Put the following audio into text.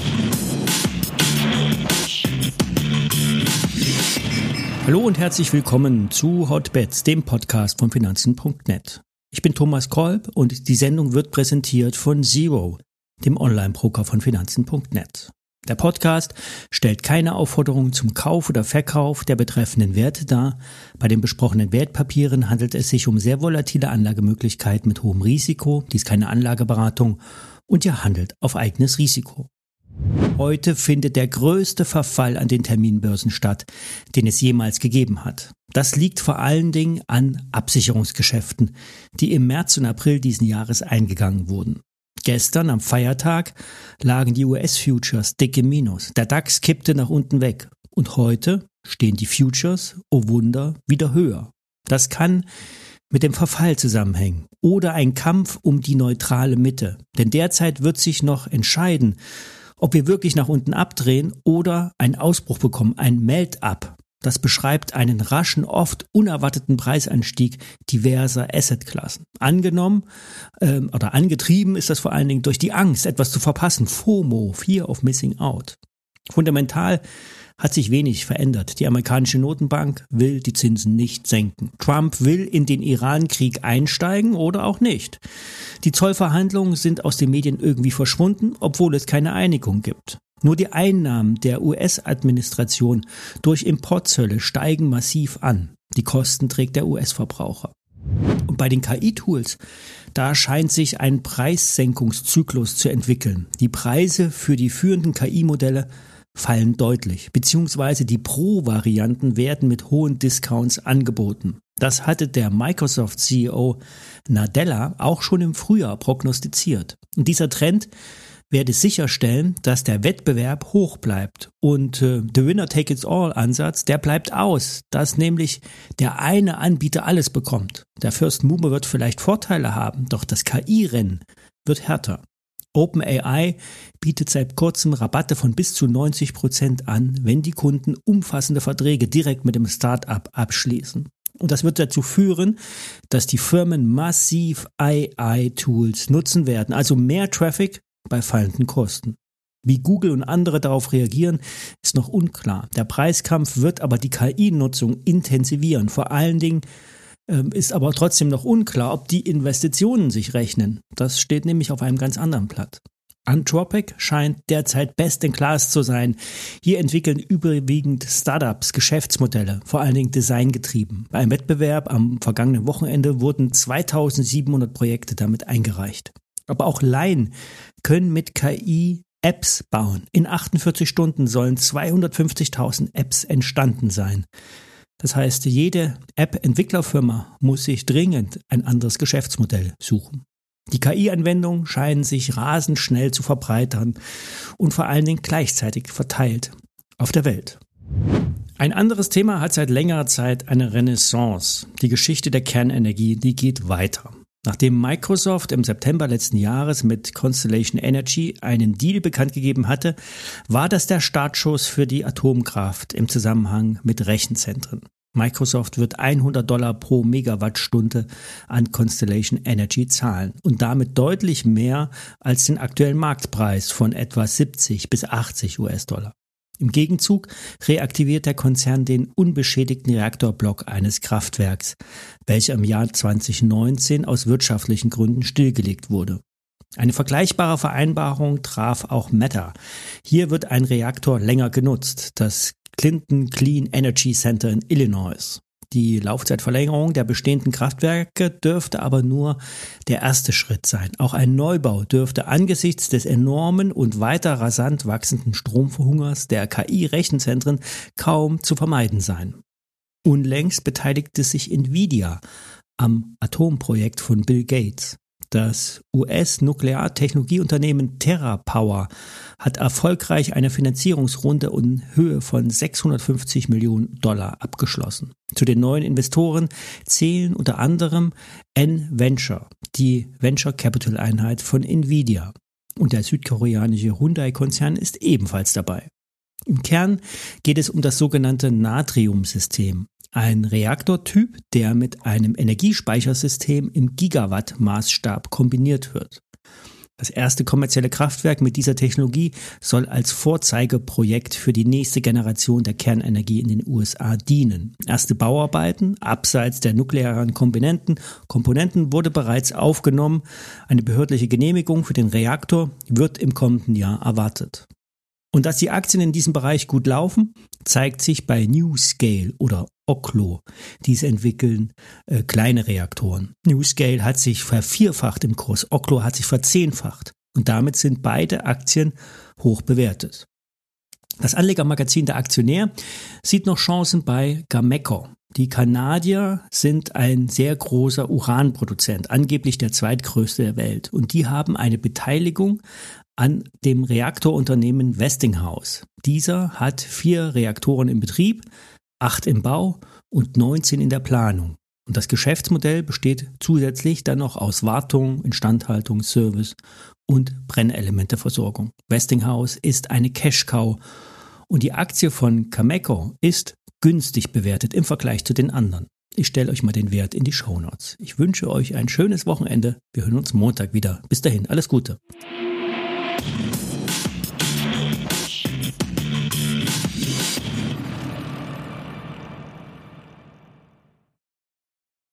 Hallo und herzlich willkommen zu Hotbets, dem Podcast von Finanzen.net. Ich bin Thomas Kolb und die Sendung wird präsentiert von Zero, dem Online-Broker von Finanzen.net. Der Podcast stellt keine Aufforderung zum Kauf oder Verkauf der betreffenden Werte dar. Bei den besprochenen Wertpapieren handelt es sich um sehr volatile Anlagemöglichkeiten mit hohem Risiko. Dies ist keine Anlageberatung und ihr handelt auf eigenes Risiko. Heute findet der größte Verfall an den Terminbörsen statt, den es jemals gegeben hat. Das liegt vor allen Dingen an Absicherungsgeschäften, die im März und April diesen Jahres eingegangen wurden. Gestern am Feiertag lagen die US-Futures dick im Minus. Der DAX kippte nach unten weg. Und heute stehen die Futures, oh Wunder, wieder höher. Das kann mit dem Verfall zusammenhängen oder ein Kampf um die neutrale Mitte. Denn derzeit wird sich noch entscheiden, ob wir wirklich nach unten abdrehen oder einen Ausbruch bekommen, ein Melt-up. Das beschreibt einen raschen, oft unerwarteten Preisanstieg diverser Assetklassen. Angenommen oder angetrieben ist das vor allen Dingen durch die Angst, etwas zu verpassen. FOMO, Fear of Missing Out. Fundamental hat sich wenig verändert. Die amerikanische Notenbank will die Zinsen nicht senken. Trump will in den Iran-Krieg einsteigen oder auch nicht. Die Zollverhandlungen sind aus den Medien irgendwie verschwunden, obwohl es keine Einigung gibt. Nur die Einnahmen der US-Administration durch Importzölle steigen massiv an. Die Kosten trägt der US-Verbraucher. Und bei den KI-Tools, da scheint sich ein Preissenkungszyklus zu entwickeln. Die Preise für die führenden KI-Modelle fallen deutlich, beziehungsweise die Pro-Varianten werden mit hohen Discounts angeboten. Das hatte der Microsoft-CEO Nadella auch schon im Frühjahr prognostiziert. Und dieser Trend werde sicherstellen, dass der Wettbewerb hoch bleibt. Und der Winner-Take-It-All-Ansatz, der bleibt aus, dass nämlich der eine Anbieter alles bekommt. Der First Mover wird vielleicht Vorteile haben, doch das KI-Rennen wird härter. OpenAI bietet seit kurzem Rabatte von bis zu 90% an, wenn die Kunden umfassende Verträge direkt mit dem Start-up abschließen. Und das wird dazu führen, dass die Firmen massiv AI-Tools nutzen werden, also mehr Traffic bei fallenden Kosten. Wie Google und andere darauf reagieren, ist noch unklar. Der Preiskampf wird aber die KI-Nutzung intensivieren. Vor allen Dingen ist aber trotzdem noch unklar, ob die Investitionen sich rechnen. Das steht nämlich auf einem ganz anderen Blatt. Anthropic scheint derzeit best in class zu sein. Hier entwickeln überwiegend Startups Geschäftsmodelle, vor allen Dingen designgetrieben. Bei einem Wettbewerb am vergangenen Wochenende wurden 2700 Projekte damit eingereicht. Aber auch Laien können mit KI Apps bauen. In 48 Stunden sollen 250.000 Apps entstanden sein. Das heißt, jede App-Entwicklerfirma muss sich dringend ein anderes Geschäftsmodell suchen. Die KI-Anwendungen scheinen sich rasend schnell zu verbreitern und vor allen Dingen gleichzeitig verteilt auf der Welt. Ein anderes Thema hat seit längerer Zeit eine Renaissance. Die Geschichte der Kernenergie, die geht weiter. Nachdem Microsoft im September letzten Jahres mit Constellation Energy einen Deal bekannt gegeben hatte, war das der Startschuss für die Atomkraft im Zusammenhang mit Rechenzentren. Microsoft wird $100 pro Megawattstunde an Constellation Energy zahlen und damit deutlich mehr als den aktuellen Marktpreis von etwa 70 bis 80 US-Dollar. Im Gegenzug reaktiviert der Konzern den unbeschädigten Reaktorblock eines Kraftwerks, welcher im Jahr 2019 aus wirtschaftlichen Gründen stillgelegt wurde. Eine vergleichbare Vereinbarung traf auch Meta. Hier wird ein Reaktor länger genutzt, das Clinton Clean Energy Center in Illinois. Die Laufzeitverlängerung der bestehenden Kraftwerke dürfte aber nur der erste Schritt sein. Auch ein Neubau dürfte angesichts des enormen und weiter rasant wachsenden Stromverhungers der KI-Rechenzentren kaum zu vermeiden sein. Unlängst beteiligte sich Nvidia am Atomprojekt von Bill Gates. Das US-Nukleartechnologieunternehmen TerraPower hat erfolgreich eine Finanzierungsrunde in Höhe von $650 Millionen abgeschlossen. Zu den neuen Investoren zählen unter anderem N-Venture, die Venture Capital Einheit von Nvidia. Und der südkoreanische Hyundai-Konzern ist ebenfalls dabei. Im Kern geht es um das sogenannte Natrium-System. Ein Reaktortyp, der mit einem Energiespeichersystem im Gigawatt-Maßstab kombiniert wird. Das erste kommerzielle Kraftwerk mit dieser Technologie soll als Vorzeigeprojekt für die nächste Generation der Kernenergie in den USA dienen. Erste Bauarbeiten abseits der nuklearen Komponenten wurde bereits aufgenommen. Eine behördliche Genehmigung für den Reaktor wird im kommenden Jahr erwartet. Und dass die Aktien in diesem Bereich gut laufen, zeigt sich bei NuScale oder Oklo. Diese entwickeln kleine Reaktoren. NuScale hat sich vervierfacht im Kurs, Oklo hat sich verzehnfacht. Und damit sind beide Aktien hoch bewertet. Das Anlegermagazin Der Aktionär sieht noch Chancen bei Cameco. Die Kanadier sind ein sehr großer Uranproduzent, angeblich der zweitgrößte der Welt. Und die haben eine Beteiligung an dem Reaktorunternehmen Westinghouse. Dieser hat 4 Reaktoren im Betrieb, 8 im Bau und 19 in der Planung. Und das Geschäftsmodell besteht zusätzlich dann noch aus Wartung, Instandhaltung, Service und Brennelementeversorgung. Westinghouse ist eine Cash-Cow und die Aktie von Cameco ist günstig bewertet im Vergleich zu den anderen. Ich stelle euch mal den Wert in die Shownotes. Ich wünsche euch ein schönes Wochenende. Wir hören uns Montag wieder. Bis dahin, alles Gute.